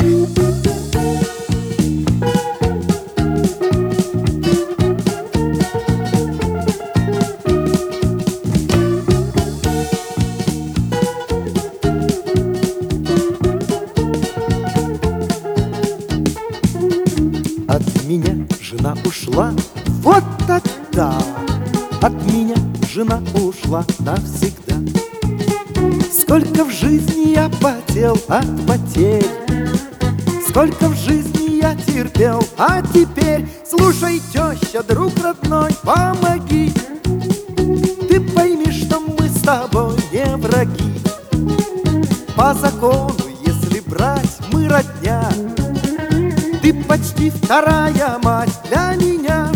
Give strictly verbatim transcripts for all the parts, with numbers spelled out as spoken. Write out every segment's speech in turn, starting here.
От меня жена ушла, вот тогда. От меня жена ушла навсегда. Сколько в жизни я потел от потерь, сколько в жизни я терпел, а теперь слушай, теща, друг родной, помоги. Ты пойми, что мы с тобой не враги. По закону, если брать, мы родня. Ты почти вторая мать для меня.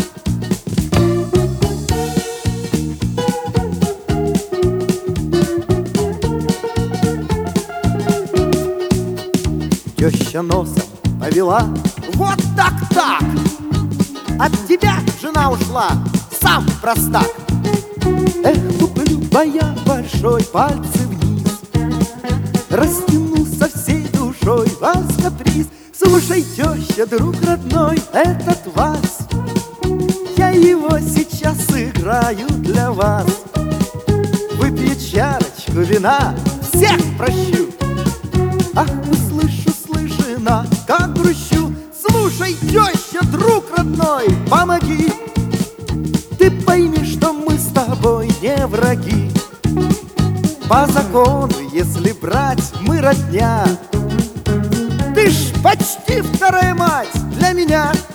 Теща носом повела, вот так-так. От тебя жена ушла, сам простак. Эх, куплю я большой, пальцы вниз, растяну со всей душой вас каприз. Слушай, теща, друг родной, этот вальс, я его сейчас сыграю для вас. Выпью чарочку вина, всех прощу. Ах, услышу, слышина, как грущу. Слушай, теща, друг родной, помоги. Ты пойми, что мы с тобой не враги. По закону, если брать, мы родня. Ты ж почти вторая мать для меня.